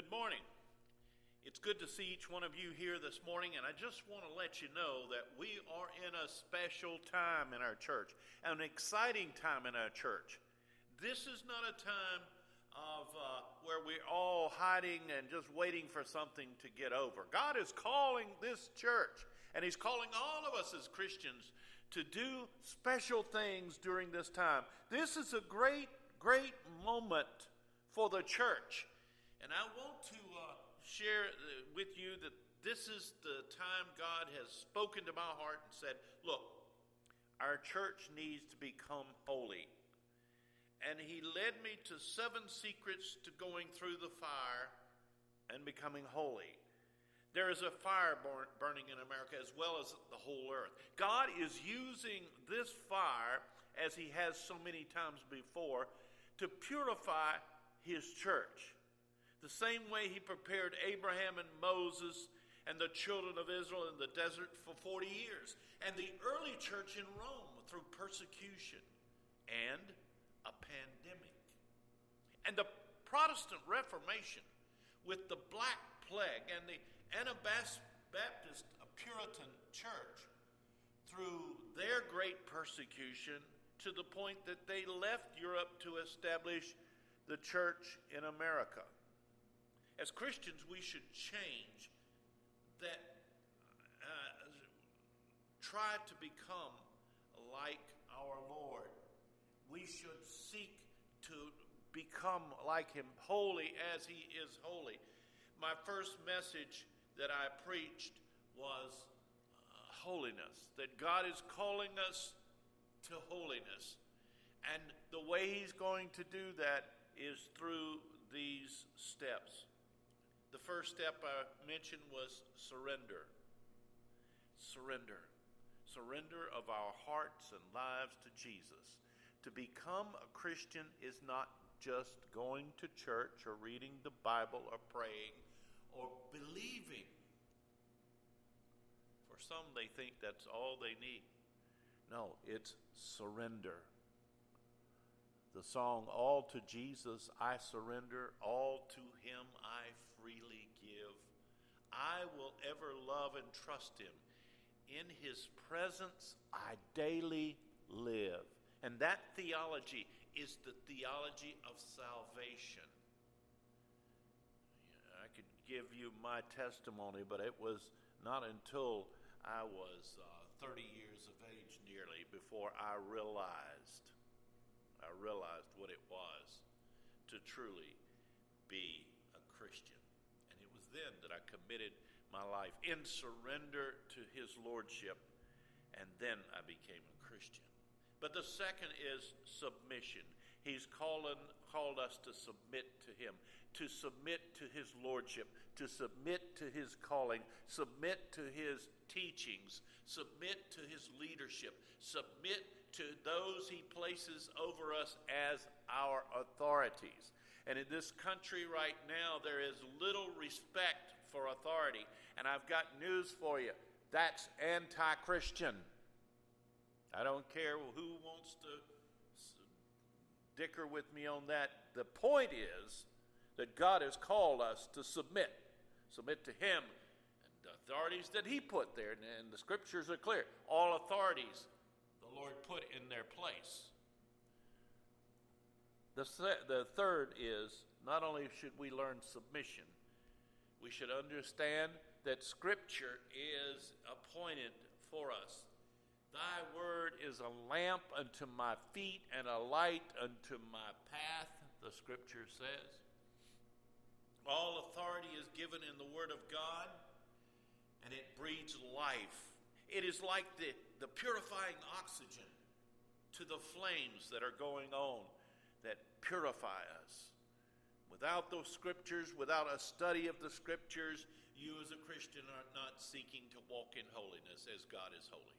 Good morning. It's good to see each one of you here this morning, and I just want to let you know that we are in a special time in our church, an exciting time in our church. This is not a time of where we're all hiding and just waiting for something to get over. God is calling this church, and He's calling all of us as Christians to do special things during this time. This is a great, great moment for the church. And I want to share with you that this is the time God has spoken to my heart and said, look, our church needs to become holy. And He led me to 7 secrets to going through the fire and becoming holy. There is a fire burning in America as well as the whole earth. God is using this fire, as He has so many times before, to purify His church. The same way He prepared Abraham and Moses and the children of Israel in the desert for 40 years. And the early church in Rome through persecution and a pandemic. And the Protestant Reformation with the Black Plague and the Anabaptist Puritan Church through their great persecution to the point that they left Europe to establish the church in America. As Christians, we should change that, try to become like our Lord. We should seek to become like Him, holy as He is holy. My first message that I preached was holiness, that God is calling us to holiness. And the way He's going to do that is through these steps. The first step I mentioned was surrender. Surrender. Surrender of our hearts and lives to Jesus. To become a Christian is not just going to church or reading the Bible or praying or believing. For some, they think that's all they need. No, it's surrender. The song, All to Jesus I Surrender, all to Him I freely give. I will ever love and trust Him. In His presence I daily live. And that theology is the theology of salvation. I could give you my testimony, but it was not until I was 30 years of age nearly before I realized what it was to truly be a Christian. And it was then that I committed my life in surrender to His Lordship, and then I became a Christian. But the second is submission. He's called us to submit to Him, to submit to His Lordship, to submit to His calling, submit to His teachings, submit to His leadership, submit to those He places over us as our authorities. And in this country right now, there is little respect for authority. And I've got news for you. That's anti-Christian. I don't care who wants to dicker with me on that. The point is that God has called us to submit to Him and the authorities that He put there. And the scriptures are clear. All authorities the Lord put in their place. The third is, not only should we learn submission, we should understand that Scripture is appointed for us. Thy word is a lamp unto my feet and a light unto my path, the Scripture says. All authority is given in the Word of God, and it breathes life. It is like the purifying oxygen to the flames that are going on that purify us. Without those Scriptures, without a study of the Scriptures, you as a Christian are not seeking to walk in holiness as God is holy.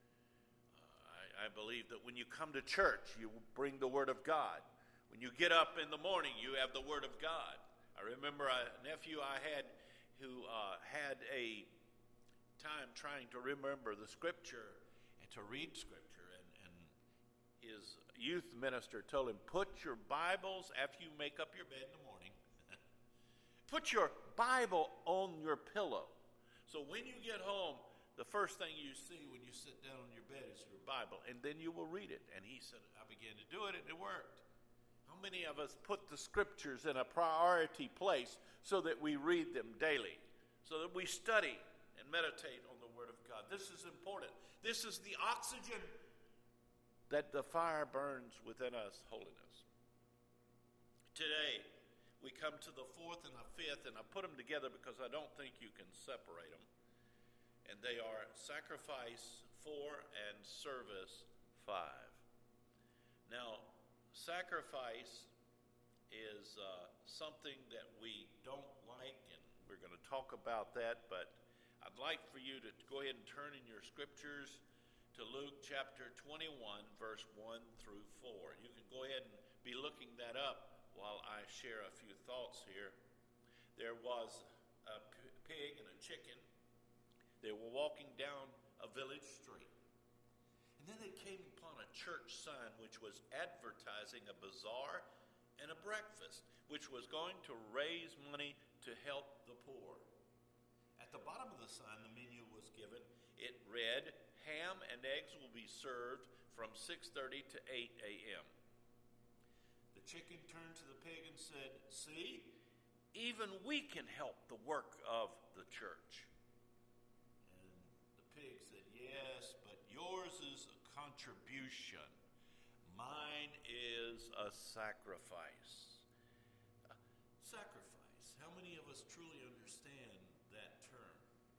I believe that when you come to church, you bring the Word of God. When you get up in the morning, you have the Word of God. I remember a nephew I had who had a time trying to remember the Scripture and to read Scripture. And his youth minister told him, put your Bibles, after you make up your bed in the morning, Put your Bible on your pillow. So when you get home, the first thing you see when you sit down on your bed is your Bible, and then you will read it. And he said, I began to do it, and it worked. How many of us put the scriptures in a priority place so that we read them daily, so that we study and meditate on the Word of God? This is important. This is the oxygen that the fire burns within us, holiness. Today, we come to the fourth and the fifth, and I put them together because I don't think you can separate them. And they are sacrifice 4 and service 5. Now, sacrifice is something that we don't like, and we're going to talk about that, but I'd like for you to go ahead and turn in your scriptures to Luke chapter 21, verse 1 through 4. You can go ahead and be looking that up while I share a few thoughts here. There was a pig and a chicken. They were walking down a village street. And then they came upon a church sign which was advertising a bazaar and a breakfast, which was going to raise money to help the poor. At the bottom of the sign, the menu was given. It read, ham and eggs will be served from 6:30 to 8 a.m. The chicken turned to the pig and said, see, even we can help the work of the church. Pig said, yes, but yours is a contribution. Mine is a sacrifice. Sacrifice. How many of us truly understand that term?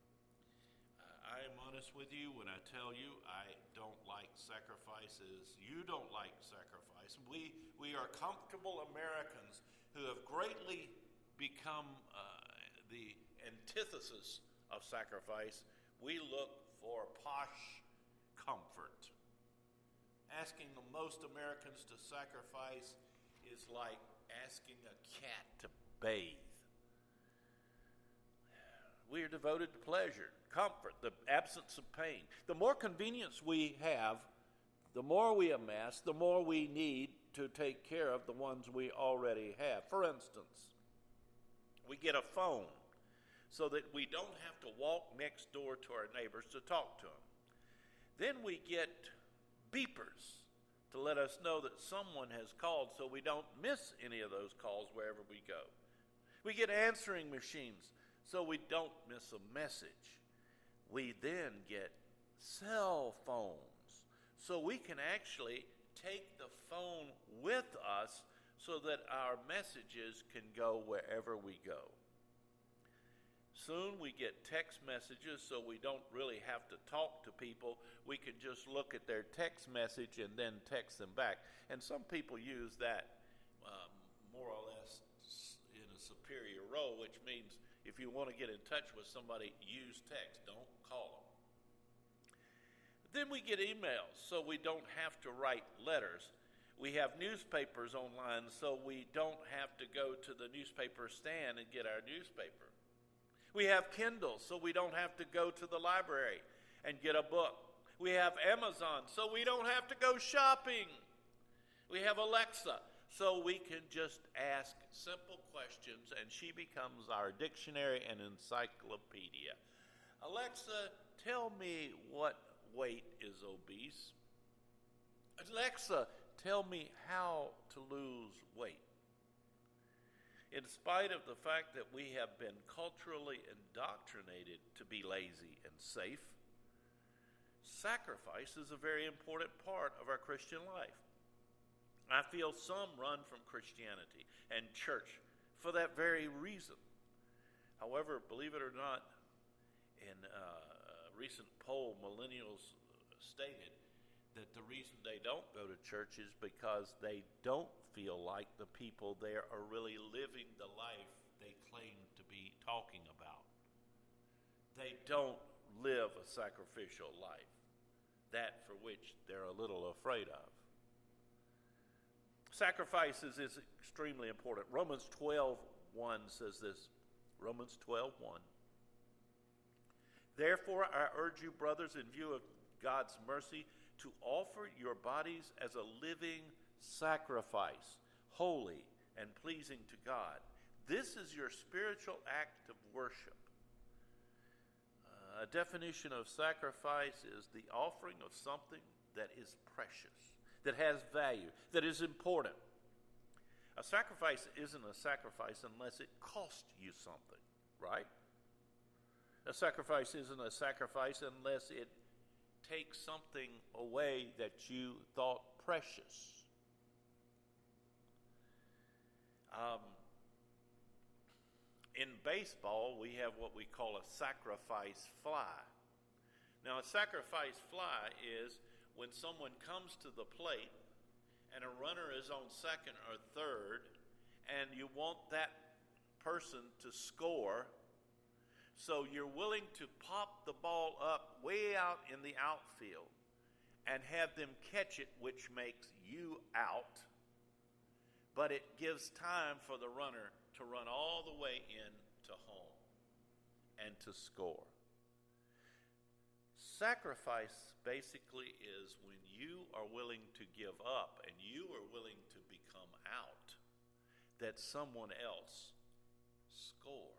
I am honest with you when I tell you I don't like sacrifices. You don't like sacrifice. We are comfortable Americans who have greatly become the antithesis of sacrifice. We look for posh comfort. Asking most Americans to sacrifice is like asking a cat to bathe. We are devoted to pleasure, comfort, the absence of pain. The more convenience we have, the more we amass, the more we need to take care of the ones we already have. For instance, we get a phone so that we don't have to walk next door to our neighbors to talk to them. Then we get beepers to let us know that someone has called so we don't miss any of those calls wherever we go. We get answering machines so we don't miss a message. We then get cell phones so we can actually take the phone with us so that our messages can go wherever we go. Soon we get text messages so we don't really have to talk to people. We can just look at their text message and then text them back. And some people use that more or less in a superior role, which means if you want to get in touch with somebody, use text, don't call them. Then we get emails so we don't have to write letters. We have newspapers online so we don't have to go to the newspaper stand and get our newspaper. We have Kindle so we don't have to go to the library and get a book. We have Amazon so we don't have to go shopping. We have Alexa so we can just ask simple questions and she becomes our dictionary and encyclopedia. Alexa, tell me what weight is obese. Alexa, tell me how to lose weight. In spite of the fact that we have been culturally indoctrinated to be lazy and safe, sacrifice is a very important part of our Christian life. I feel some run from Christianity and church for that very reason. However, believe it or not, in a recent poll, millennials stated that the reason they don't go to church is because they don't feel like the people there are really living the life they claim to be talking about. They don't live a sacrificial life, that for which they're a little afraid of. Sacrifices is extremely important. Romans 12:1 says this. Romans 12:1. Therefore, I urge you, brothers, in view of God's mercy, to offer your bodies as a living sacrifice, holy and pleasing to God. This is your spiritual act of worship. A definition of sacrifice is the offering of something that is precious, that has value, that is important. A sacrifice isn't a sacrifice unless it costs you something, right? A sacrifice isn't a sacrifice unless it takes something away that you thought precious. In baseball, we have what we call a sacrifice fly. Now, a sacrifice fly is when someone comes to the plate and a runner is on second or third, and you want that person to score, so you're willing to pop the ball up way out in the outfield and have them catch it, which makes you out, but it gives time for the runner to run all the way in to home and to score. Sacrifice basically is when you are willing to give up and you are willing to become out, that someone else score.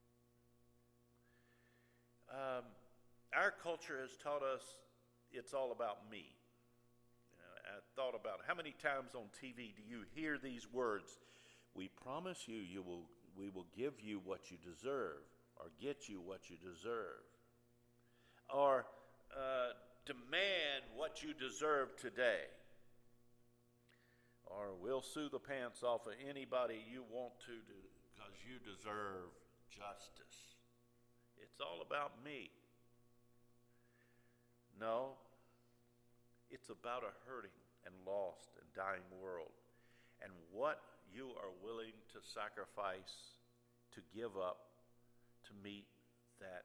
Our culture has taught us it's all about me. I thought about how many times on TV do you hear these words? We promise you, we will give you what you deserve, or get you what you deserve, or demand what you deserve today, or we'll sue the pants off of anybody you want to because you deserve justice. It's all about me. No, it's about a hurting and lost and dying world, and what you are willing to sacrifice, to give up, to meet that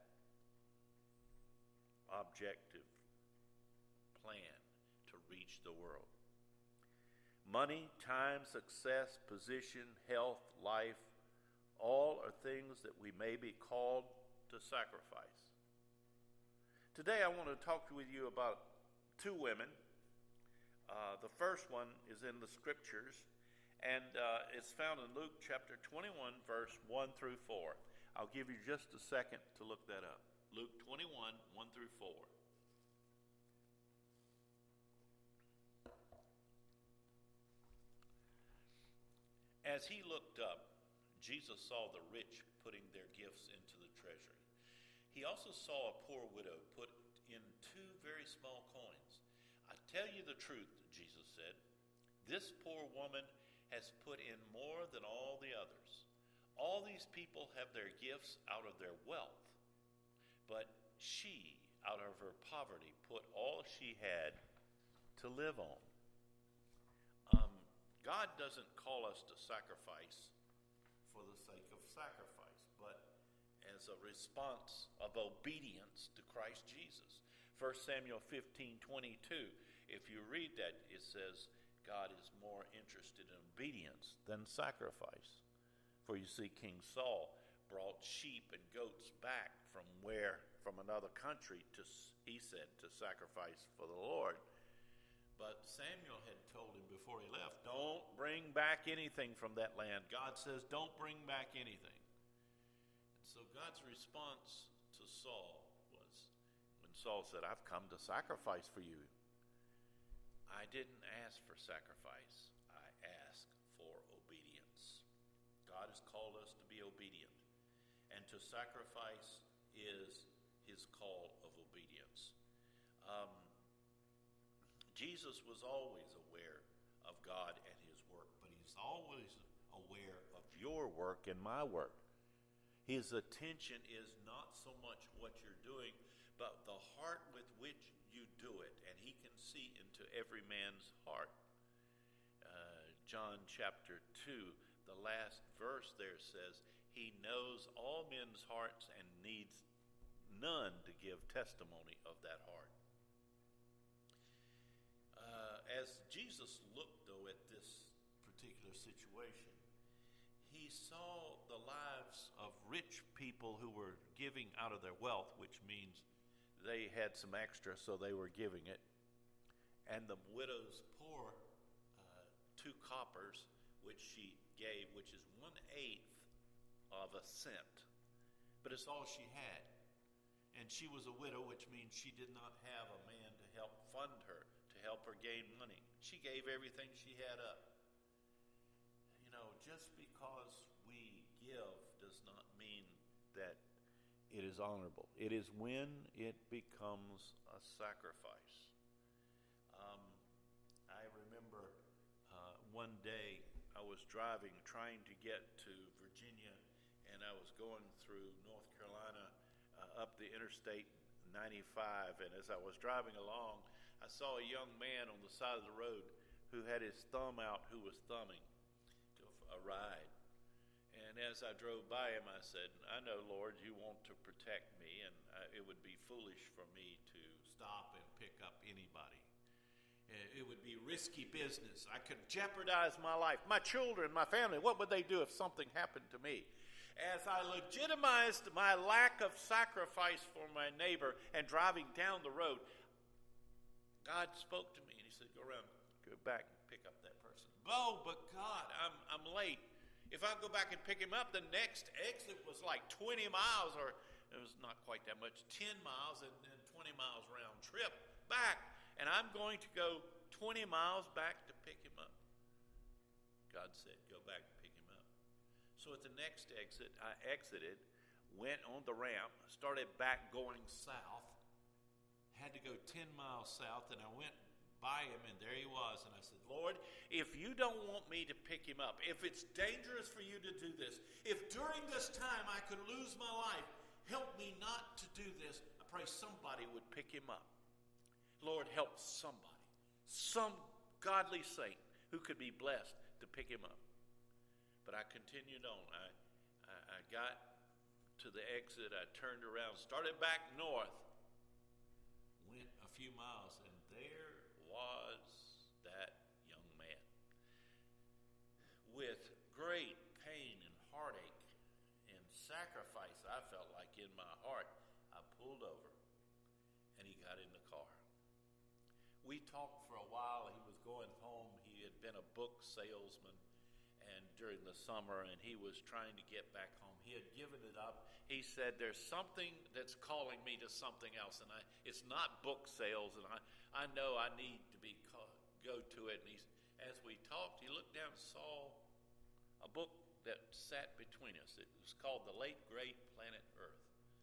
objective plan to reach the world. Money, time, success, position, health, life, all are things that we may be called to sacrifice. Today I want to talk with you about two women. The first one is in the scriptures, and it's found in Luke chapter 21, verse 1 through 4. I'll give you just a second to look that up. Luke 21, 1 through 4. As he looked up, Jesus saw the rich putting their gifts into the treasury. He also saw a poor widow put in 2 very small coins. I tell you the truth, Jesus said, this poor woman has put in more than all the others. All these people have their gifts out of their wealth, but she, out of her poverty, put all she had to live on. God doesn't call us to sacrifice for the sake of sacrifice, but as a response of obedience to Christ Jesus. 1 Samuel 15:22, if you read that, it says, God is more interested in obedience than sacrifice. For you see, King Saul brought sheep and goats back from another country he said, to sacrifice for the Lord. But Samuel had told him before he left, don't bring back anything from that land. God says, don't bring back anything. And so God's response to Saul was, when Saul said, I've come to sacrifice for you. I didn't ask for sacrifice. I asked for obedience. God has called us to be obedient. And to sacrifice is his call of obedience. Jesus was always aware of God and his work, but he's always aware of your work and my work. His attention is not so much what you're doing, but the heart with which you do it, and he can see into every man's heart. John chapter 2, the last verse there says, he knows all men's hearts and needs none to give testimony of that heart. As Jesus looked, though, at this particular situation, he saw the lives of rich people who were giving out of their wealth, which means they had some extra, so they were giving it. And the widow's poor 2 coppers, which she gave, which is 1/8 of a cent. But it's all she had. And she was a widow, which means she did not have a man to help fund her, to help her gain money. She gave everything she had up. You know, just because we give does not mean that it is honorable. It is when it becomes a sacrifice. I remember one day I was driving, trying to get to Virginia, and I was going through North Carolina up the Interstate 95, and as I was driving along, I saw a young man on the side of the road who had his thumb out, who was thumbing to a ride. And as I drove by him, I said, I know, Lord, you want to protect me, and it would be foolish for me to stop and pick up anybody. It would be risky business. I could jeopardize my life, my children, my family. What would they do if something happened to me? As I legitimized my lack of sacrifice for my neighbor and driving down the road, God spoke to me, and he said, go back and pick up that person. Oh, but God, I'm late. If I go back and pick him up, the next exit was like 20 miles, or it was not quite that much, 10 miles and 20 miles round trip back. And I'm going to go 20 miles back to pick him up. God said, go back and pick him up. So at the next exit, I exited, went on the ramp, started back going south, had to go 10 miles south, and I went by him, and there he was. And I said, Lord, if you don't want me to pick him up, if it's dangerous for you to do this, if during this time I could lose my life, help me not to do this. I pray somebody would pick him up. Lord, help somebody, some godly saint who could be blessed to pick him up. But I continued on. I got to the exit. I turned around, started back north, went a few miles, and there was that young man. With great pain and heartache and sacrifice, I felt like in my heart, I pulled over, and he got in the car. We talked for a while. He was going home. He had been a book salesman and during the summer, and he was trying to get back home. He had given it up. He said, there's something that's calling me to something else, and it's not book sales, and I know I need to go to it. And as we talked, he looked down and saw a book that sat between us. It was called The Late Great Planet Earth,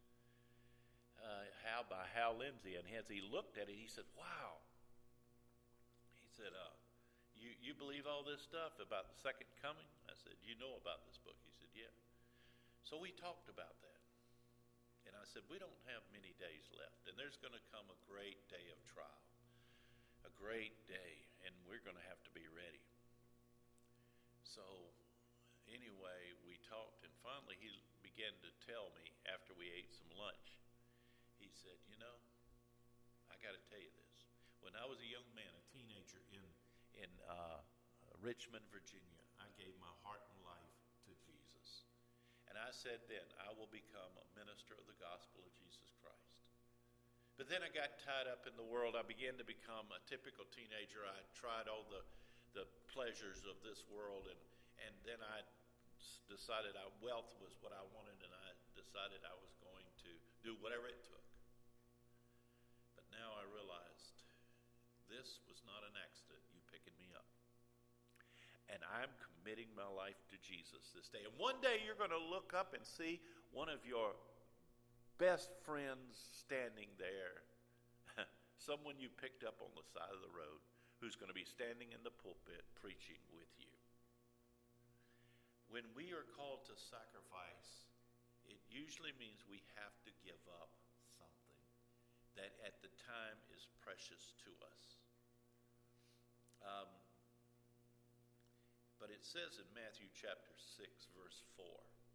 by Hal Lindsey. And as he looked at it, he said, wow. He said, you believe all this stuff about the second coming? I said, you know about this book? He said, yeah. So we talked about that. And I said, we don't have many days left, and there's going to come a great day of trial, a great day, and we're going to have to be ready. So anyway, we talked, and finally he began to tell me after we ate some lunch. He said, you know, I got to tell you this. When I was a young man, a teenager in Richmond, Virginia, I gave my heart and life to Jesus. And I said then, I will become a minister of the gospel of Jesus Christ. But then I got tied up in the world. I began to become a typical teenager. I tried all the pleasures of this world, and then I decided wealth was what I wanted, and I decided I was going to do whatever it took. But now I realized this was not an accident, you picking me up. And I'm committing my life to Jesus this day. And one day you're going to look up and see one of your best friends standing there, someone you picked up on the side of the road, who's going to be standing in the pulpit preaching with you. When we are called to sacrifice, it usually means we have to give up something that at the time is precious to us. But it says in Matthew chapter 6, verse 4,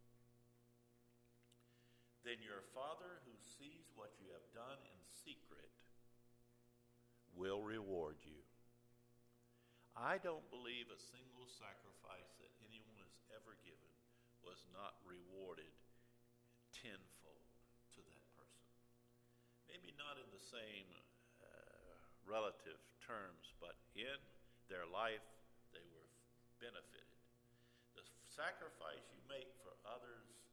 then your Father who sees what you have done in secret will reward you. I don't believe a single sacrifice that anyone has ever given was not rewarded tenfold to that person. Maybe not in the same relative terms, but in their life they were benefited. The sacrifice you make for others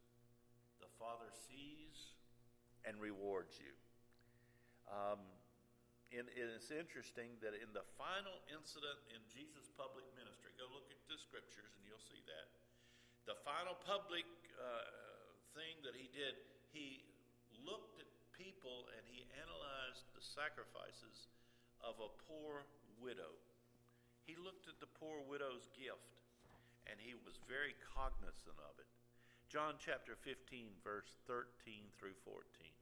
and rewards you. And it's interesting that in the final incident in Jesus' public ministry, go look at the scriptures and you'll see that. The final public thing that he did, he looked at people and he analyzed the sacrifices of a poor widow. He looked at the poor widow's gift and he was very cognizant of it. John chapter 15, verse 13 through 14.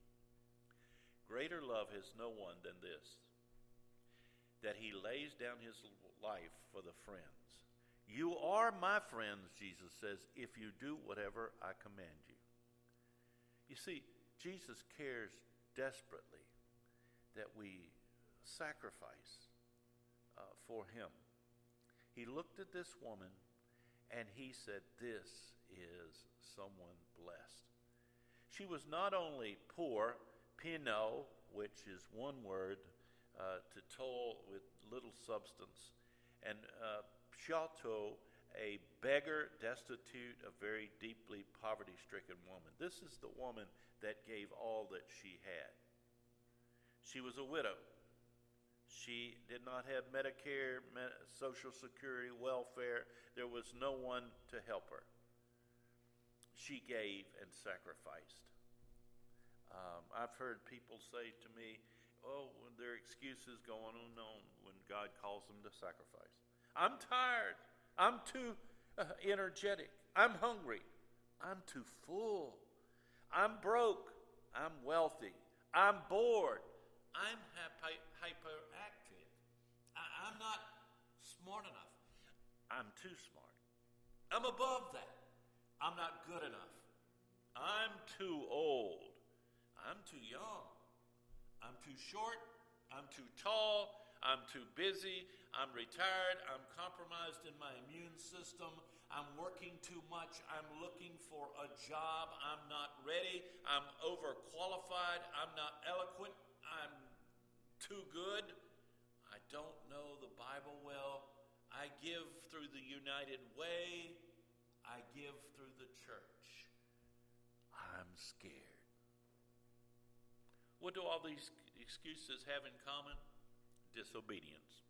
Greater love has no one than this, that he lays down his life for the friends. You are my friends, Jesus says, if you do whatever I command you. You see, Jesus cares desperately that we sacrifice for him. He looked at this woman and he said, this is someone blessed. She was not only poor, pino, which is one word, to toil with little substance, and chato, a beggar, destitute, a very deeply poverty-stricken woman. This is the woman that gave all that she had. She was a widow. She did not have Medicare, Social Security, welfare. There was no one to help her. She gave and sacrificed. I've heard people say to me, oh, when there are excuses going on when God calls them to sacrifice. I'm tired. I'm too energetic. I'm hungry. I'm too full. I'm broke. I'm wealthy. I'm bored. I'm hyperactive. I'm not smart enough. I'm too smart. I'm above that. I'm not good enough. I'm too old. I'm too young. I'm too short. I'm too tall. I'm too busy. I'm retired. I'm compromised in my immune system. I'm working too much. I'm looking for a job. I'm not ready. I'm overqualified. I'm not eloquent. I'm too good. I don't know the Bible well. I give through the United Way. I give through the church. I'm scared. What do all these excuses have in common? Disobedience.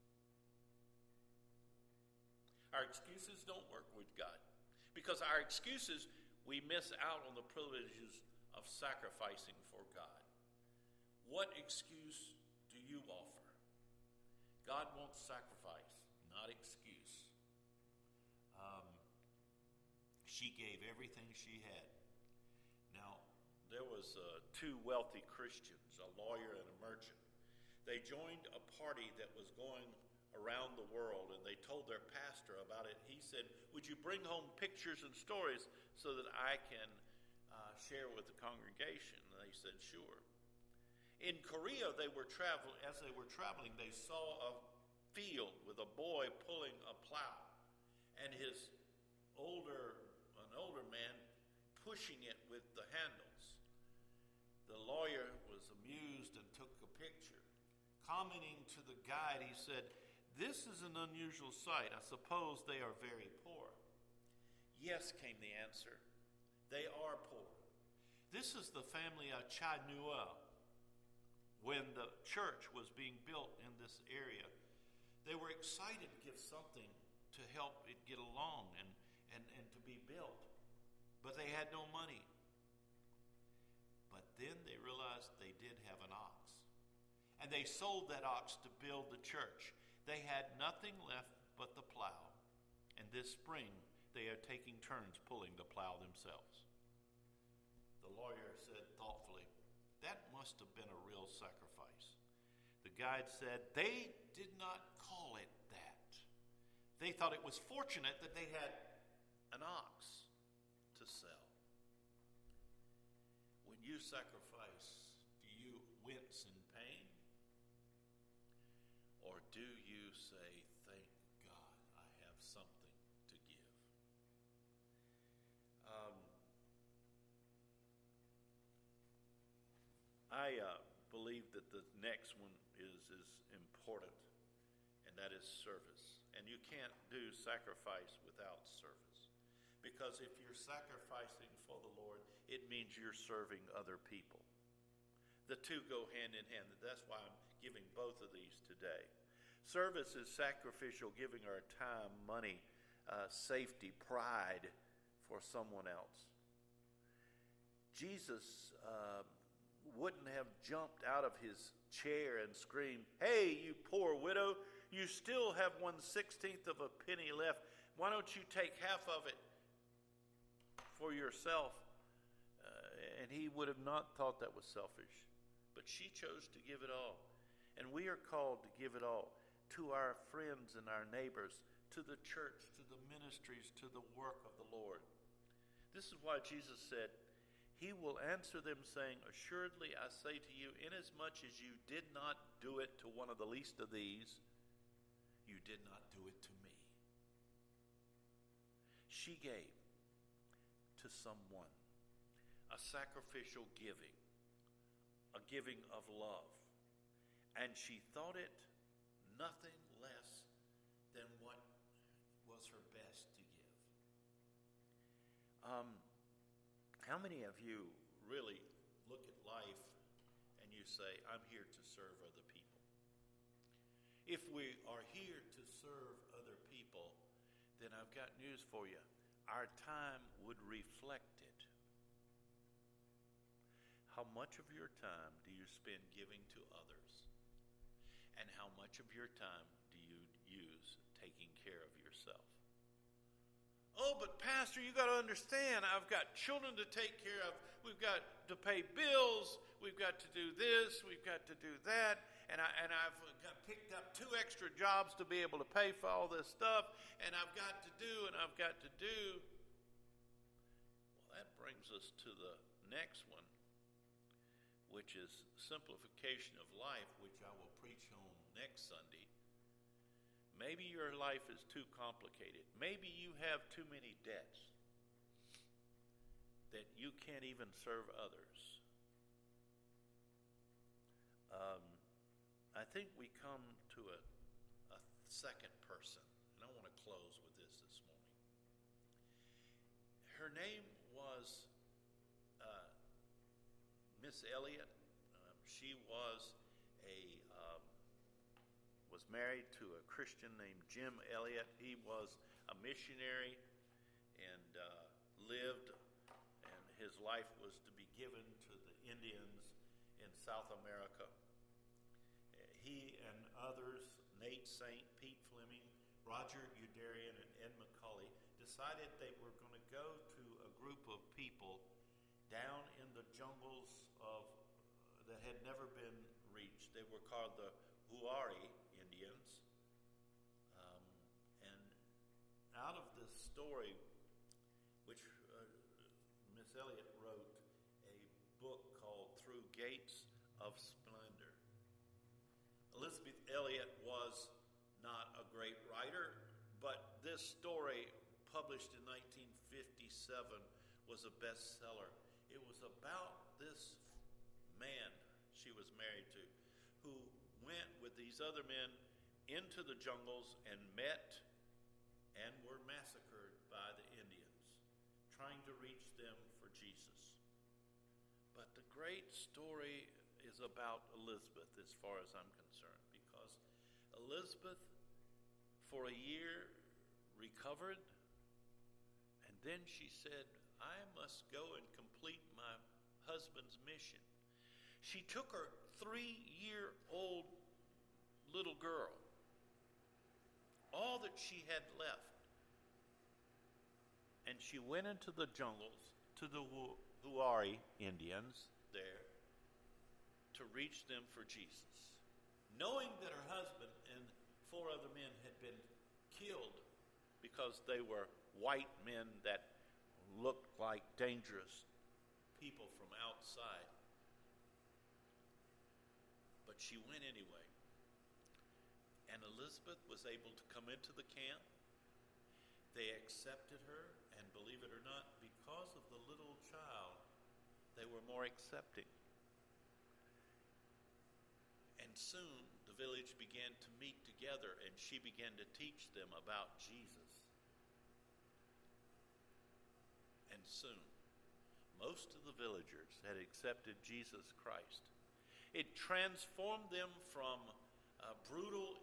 Our excuses don't work with God. Because our excuses, we miss out on the privileges of sacrificing for God. What excuse do you offer? God wants sacrifice, not excuse. She gave everything she had. Now, there was two wealthy Christians, a lawyer and a merchant. They joined a party that was going around the world, and they told their pastor about it. He said, would you bring home pictures and stories so that I can share with the congregation? And they said, sure. In Korea, as they were traveling, they saw a field with a boy pulling a plow, and an older man pushing it with the handles. The lawyer was amused and took a picture. Commenting to the guide, he said, this is an unusual sight. I suppose they are very poor. Yes, came the answer. They are poor. This is the family of Cha Nua. When the church was being built in this area, they were excited to give something to help it get along and to be built. But they had no money. But then they realized they did have an ox. And they sold that ox to build the church. They had nothing left but the plow. And this spring, they are taking turns pulling the plow themselves. The lawyer said thoughtfully, that must have been a real sacrifice. The guide said they did not call it that. They thought it was fortunate that they had an ox to sell. When you sacrifice, do you wince in pain? Or do you say, thank God I have something to give? I believe that the next one is important, and that is service. And you can't do sacrifice without service. Because if you're sacrificing for the Lord, it means you're serving other people. The two go hand in hand. That's why I'm giving both of these today. Service is sacrificial, giving our time, money, safety, pride for someone else. Jesus wouldn't have jumped out of his chair and screamed, "Hey, you poor widow, you still have 1/16 of a penny left. Why don't you take half of it for yourself?" And he would have not thought that was selfish. But she chose to give it all. And we are called to give it all to our friends and our neighbors, to the church, to the ministries, to the work of the Lord. This is why Jesus said, "He will answer them, saying, Assuredly I say to you, inasmuch as you did not do it to one of the least of these, you did not do it to me." She gave to someone a sacrificial giving, a giving of love. And she thought it nothing less than what was her best to give. How many of you really look at life and you say, "I'm here to serve other people"? If we are here to serve other people, then I've got news for you. Our time would reflect it. How much of your time do you spend giving to others? And how much of your time do you use taking care of yourself? "Oh, but Pastor, you got to understand, I've got children to take care of. We've got to pay bills. We've got to do this. We've got to do that. And I've picked up 2 extra jobs to be able to pay for all this stuff. And I've got to do, and I've got to do." Well, that brings us to the next one, which is simplification of life, which I will preach on next Sunday. Maybe your life is too complicated. Maybe you have too many debts that you can't even serve others. I think we come to a second person, and I want to close with this morning. Her name was Miss Elliott. She was married to a Christian named Jim Elliott. He was a missionary and lived, and his life was to be given to the Indians in South America. He and others, Nate Saint, Pete Fleming, Roger Udarian, and Ed McCulley, decided they were going to go to a group of people down in the jungles that had never been reached. They were called the Huari Indians. And out of this story, which Miss Elliott wrote a book called Through Gates of Splendor. Elizabeth Elliott was not a great writer, but this story, published in 1957, was a bestseller. It was about this man she was married to, who went with these other men into the jungles and met and were massacred by the Indians, trying to reach them for Jesus. But the great story is about Elizabeth, as far as I'm concerned, because Elizabeth, for a year, recovered, and then she said, "I must go and complete my husband's mission." She took her 3-year-old little girl, all that she had left, and she went into the jungles to the Huari Indians there to reach them for Jesus, knowing that her husband and 4 other men had been killed because they were white men that looked like dangerous people from outside. But she went anyway. And Elizabeth was able to come into the camp. They accepted her, and believe it or not, because of the little child, they were more accepting. And soon the village began to meet together, and she began to teach them about Jesus. And soon, most of the villagers had accepted Jesus Christ. It transformed them from brutal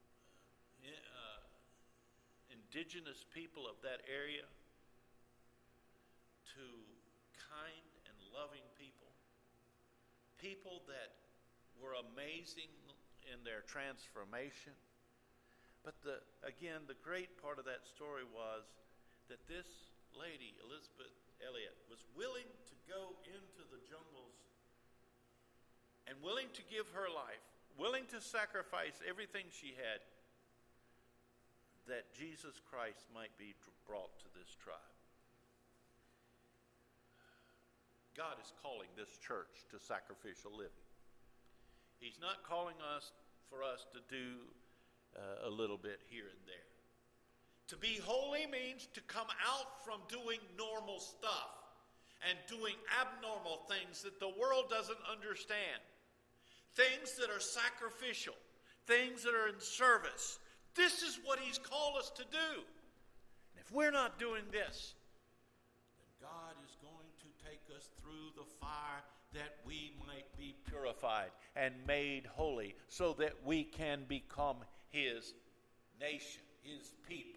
indigenous people of that area to kind and loving people. People that were amazing in their transformation. But again, the great part of that story was that this lady, Elizabeth Elliot, was willing to go into the jungles and willing to give her life, willing to sacrifice everything she had, that Jesus Christ might be brought to this tribe. God is calling this church to sacrificial living. He's not calling us for us to do a little bit here and there. To be holy means to come out from doing normal stuff and doing abnormal things that the world doesn't understand. Things that are sacrificial, things that are in service. This is what He's called us to do. And if we're not doing this, then God is going to take us through the fire that we might be purified and made holy so that we can become His nation, His people.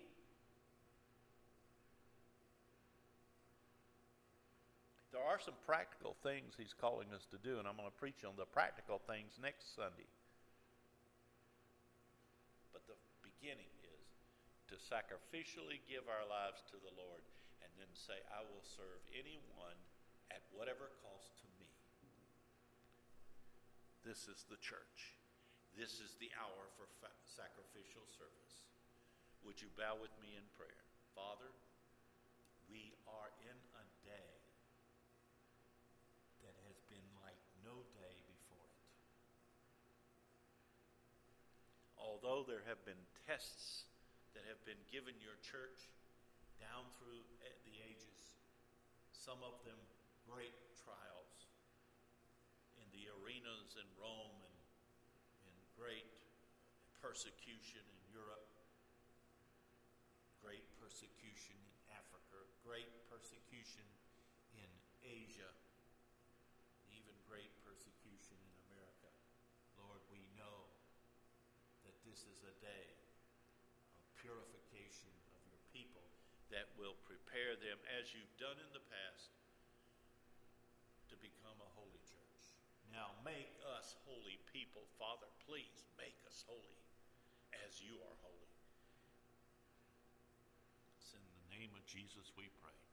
There are some practical things He's calling us to do, and I'm going to preach on the practical things next Sunday. But the beginning is to sacrificially give our lives to the Lord and then say, I will serve anyone at whatever cost to me. This is the church. This is the hour for sacrificial service. Would you bow with me in prayer? Father, we are in a day that has been like no day before it. Although there have been tests that have been given your church down through the ages, some of them great trials in the arenas in Rome and great persecution in Europe, great persecution in Africa, great persecution in Asia, even great persecution in America. Lord, we know that this is a day of purification of your people that will prepare them, as you've done in the past, to become a holy church. Now make us holy people, Father. Please make us holy as you are holy. It's in the name of Jesus we pray.